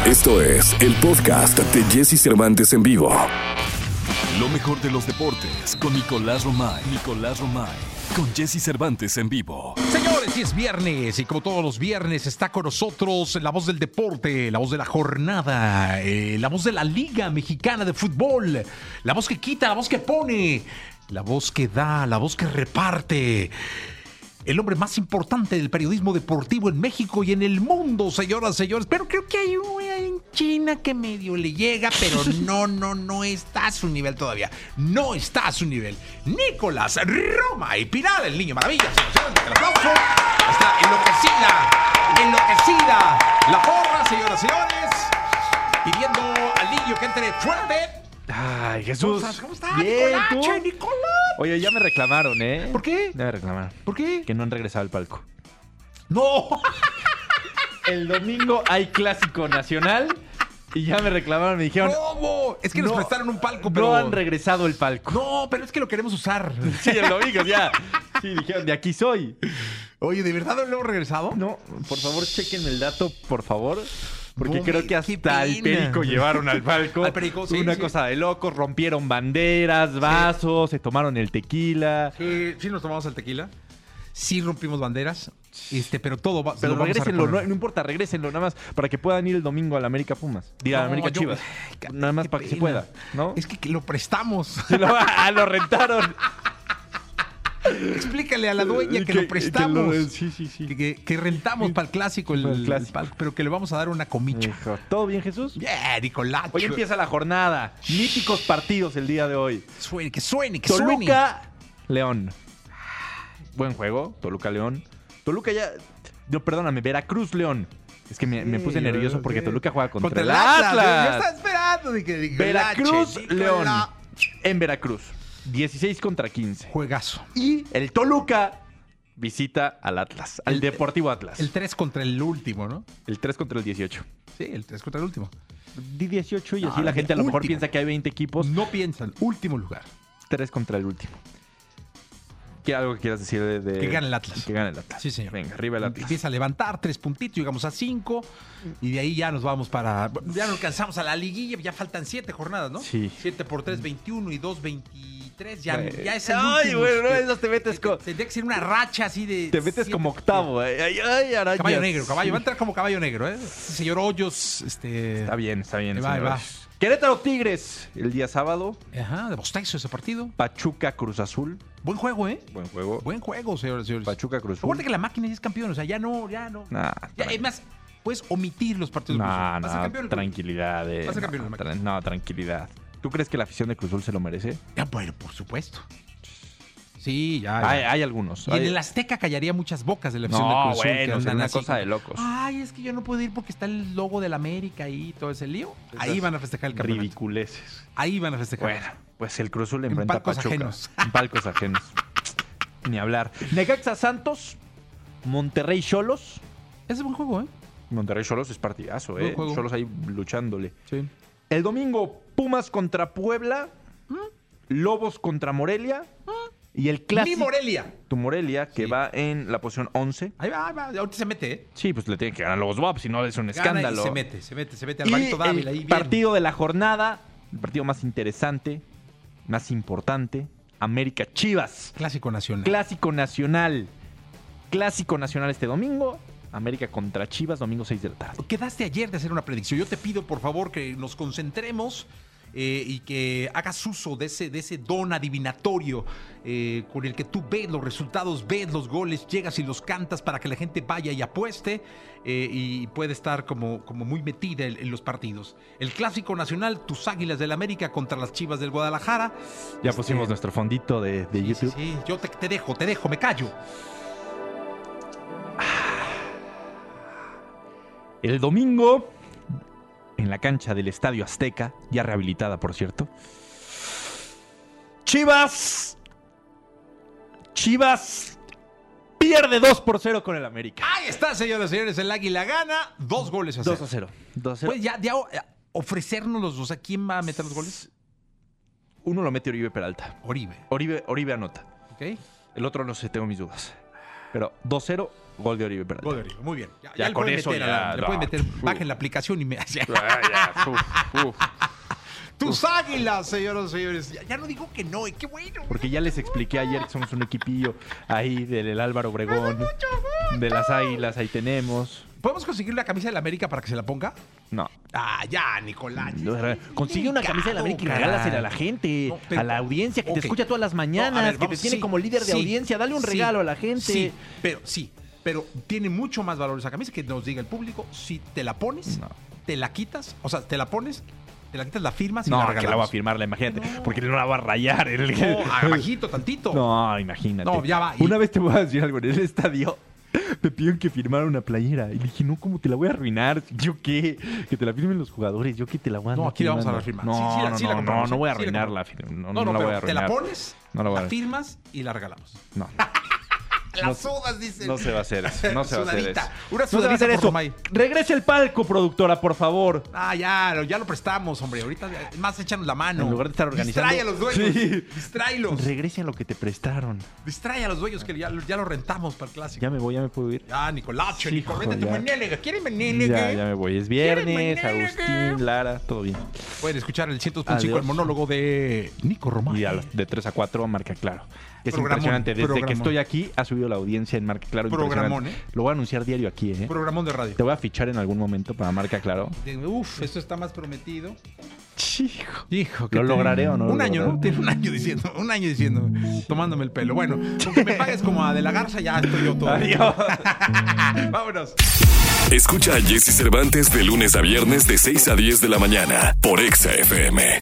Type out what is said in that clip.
Esto es el podcast de Jesse Cervantes en vivo. Lo mejor de los deportes con Nicolás Romay. Con Jesse Cervantes en vivo. Señores, y es viernes y como todos los viernes está con nosotros la voz del deporte, la voz de la jornada, la voz de la Liga Mexicana de Fútbol, la voz que quita, la voz que pone, la voz que da, la voz que reparte. El hombre más importante del periodismo deportivo en México y en el mundo, señoras, señores. Pero creo que hay uno en China que medio le llega, pero no está a su nivel todavía. No está a su nivel. Nicolás Romay Pinal, el niño maravilla. Señores, el aplauso. Está enloquecida. La porra, señoras, señores. Pidiendo al niño que entre fuerte. Ay, Jesús. ¿Cómo estás? Bien, Nicolás. Oye, ya me reclamaron, ¿eh? ¿Por qué? Ya me reclamaron. ¿Por qué? Que no han regresado al palco. ¡No! El domingo hay clásico nacional y ya me reclamaron, me dijeron... ¿Cómo? Es que nos No, prestaron un palco, pero... No han regresado el palco. No, pero es que lo queremos usar. Sí, el domingo ya. Sí, dijeron, de aquí soy. Oye, ¿de verdad lo hemos regresado? No, por favor, chequen el dato, por favor. Porque No, creo que qué hasta el pena. Perico llevaron al palco. Al Perico, sí, Una sí. cosa de locos, rompieron banderas, vasos, se tomaron el tequila. Sí nos tomamos el tequila. Sí rompimos banderas. Pero todo va... Pero lo vamos a regrésenlo, reponer. no importa, regrésenlo nada más para que puedan ir el domingo al América Pumas. Diga, No, América yo- Chivas. Ay, Nada más qué para que se pena. pueda, ¿no? Es que lo prestamos. Sí, lo rentaron. Explícale a la dueña que lo prestamos. Sí. Que rentamos para el clásico, Para el el clásico. palco, pero que le vamos a dar una comicha. Hijo, ¿todo bien, Jesús? Bien, Nicolás. Hoy empieza la jornada. Míticos partidos el día de hoy. Que suene. Toluca, León. Buen juego, Toluca, León. Toluca ya... No, perdóname, Veracruz, León. Es que me puse nervioso porque Toluca juega contra el Atlas. Yo estaba esperando de que Veracruz, Nicolás. León. En Veracruz. 16 contra 15. Juegazo. Y el Toluca visita al Atlas, al Deportivo Atlas. El 3 contra el último, ¿no? El 3 contra el 18. Sí, el 3 contra el último. Di 18 y No, así la gente a lo mejor último. piensa que hay 20 equipos. No piensan, último lugar. 3 contra el último. ¿Qué algo que quieras decir de Que gane el Atlas. Que gane el Atlas. Sí, señor. Venga, arriba el Atlas. Empieza a levantar 3 puntitos, llegamos a 5 y de ahí ya nos vamos para... Ya no alcanzamos a la liguilla, ya faltan 7 jornadas, ¿no? Sí. 7 por 3, 21 y 2, 23. Ya es el Ay, último. bueno, no, eso te metes con... Tendría que ser una racha así de... Te metes 7. como octavo. Ay, arañas. Caballo negro, Va a entrar como caballo negro, ¿eh? Señor Hoyos, Está bien, Ahí va. señores. Querétaro Tigres, el día sábado. Ajá, de bostezo ese partido. Pachuca Cruz Azul. Buen juego, ¿eh? Buen juego. Buen juego, señores. Pachuca Cruz Azul. Recuerda que la máquina ya es campeón, o sea, ya no. Nah, Ya, es más, puedes omitir los partidos de Cruz Azul. Va a ser campeón el Cruz Azul. tranquilidad. Va a ser campeón el máquina. Tranquilidad. ¿Tú crees que la afición de Cruz Azul se lo merece? Ya, bueno, por supuesto. Sí, ya. Hay algunos. Y en el Azteca callaría muchas bocas de la afición de No, Cruz Azul. que bueno, andan sería una así cosa como, de locos. Ay, es que yo no puedo ir porque está el logo del América ahí y todo ese lío. Ahí van a festejar el campeonato. Ridiculeces. Ahí van a festejar. Bueno, pues el Cruz Azul le En enfrenta a palcos Pachuca. ajenos. En palcos ajenos. Ni hablar. Necaxa Santos, Monterrey Xolos. Ese es buen juego, ¿eh? Monterrey Xolos es partidazo, Buen juego. Xolos ahí luchándole. Sí. El domingo, Pumas contra Puebla. Lobos contra Morelia. Y el Mi clásico. Morelia. Tu Morelia, que Sí. va en la posición 11. Ahí va. Ahorita se mete, ¿eh? Sí, pues le tienen que ganar los Wops, si no es un Gana escándalo. y se mete. Y Alvarito Dávila ahí el bien. partido de la jornada, el partido más interesante, más importante, América Chivas. Clásico nacional. Clásico nacional. Clásico nacional este domingo. América contra Chivas, domingo 6 de la tarde. Quedaste ayer de hacer una predicción. Yo te pido, por favor, que nos concentremos y que hagas uso de ese don adivinatorio con el que tú ves los resultados, ves los goles, llegas y los cantas para que la gente vaya y apueste y puede estar como muy metida en los partidos. El Clásico Nacional, tus Águilas del América contra las Chivas del Guadalajara. Ya pusimos nuestro fondito de Sí, YouTube. sí. Yo te dejo, me callo. El domingo, en la cancha del Estadio Azteca, ya rehabilitada, por cierto. Chivas pierde 2-0 con el América. Ahí está, señoras y señores, el Águila gana 2 goles a 0. 2-0. Pues ya ofrecernos o sea, ¿quién va a meter los goles? Uno lo mete Oribe Peralta. Oribe. Oribe anota. ¿Ok? El otro no sé, tengo mis dudas. Pero 2-0 Gol de Oribe Peralta. Gol de Oribe, muy bien. Ya le con pueden eso meter ya, le pueden meter, bajen la aplicación y me... Uf. Tus águilas, señoras y señores. Ya no digo que no, qué bueno. Porque ya les expliqué ayer que somos un equipillo ahí del Álvaro Obregón, de las Águilas, ahí tenemos. ¿Podemos conseguir la camisa de la América para que se la ponga? No. Ya, Nicolás. Consigue una camisa de la América y regálasela a la gente, No, pero- a la audiencia que te ok. escucha todas las mañanas, No, a ver, que vamos, te tiene sí, como líder de sí, audiencia. Dale un sí, regalo a la gente. Pero tiene mucho más valor esa camisa que nos diga el público. Si te la pones, No. te la quitas, o sea, te la pones, te la quitas, la firmas y la No, que regalamos. la va a firmarla, imagínate. No. Porque no la va a rayar. No, abajito, tantito. No, imagínate. No, ya va. Una vez te voy a decir algo. En el estadio me pidieron que firmara una playera. Y le dije, no, ¿cómo te la voy a arruinar? ¿Yo qué? Que te la firmen los jugadores. ¿Yo qué te la voy a No, andar aquí la vamos a firmando? firmar. No, Sí, no, sí la no, compramos, no voy a sí la arruinarla. No, No la voy a pero te la arruinar. pones, No la voy a la arruinar. firmas y la regalamos. No. Las sudas, dicen. No se va a hacer eso. No se va a hacer eso. Sudadita. Una No se va a sudadita hacer por eso. Romay. Regrese el palco, productora, por favor. Ya lo prestamos, hombre. Ahorita más échanos la mano. En lugar de estar organizando- Distrae a los dueños. Sí. Distráelos. Regrese a lo que te prestaron. Distrae a los dueños que ya lo rentamos para el clásico. Ya me voy, ya me puedo ir. Ya, Nicolacho, Hijo, vete tu ya. menélega. ¿Quieren menélega? Ya me voy. Es viernes, ¿Quieres menélega? Agustín, Lara, todo bien. Pueden escuchar el 100.5, Adiós. el monólogo de Nico Román. Y de 3 a 4 Marca Claro. Es Programón, impresionante. Desde que programón. estoy aquí ha subido la audiencia en Marca Claro. Programón, Impresionante. Lo voy a anunciar diario aquí, ¿eh? Programón de radio. Te voy a fichar en algún momento para Marca Claro. Uf, esto está más prometido. Hijo. Hijo, ¿Lo lograré o no? Un lo año, lograré? ¿no? Tiene un año diciendo, tomándome el pelo. Bueno, con que me pagues como a De la Garza, ya estoy yo todo. Adiós. Vámonos. Escucha a Jesse Cervantes de lunes a viernes de 6 a 10 de la mañana por Exa FM.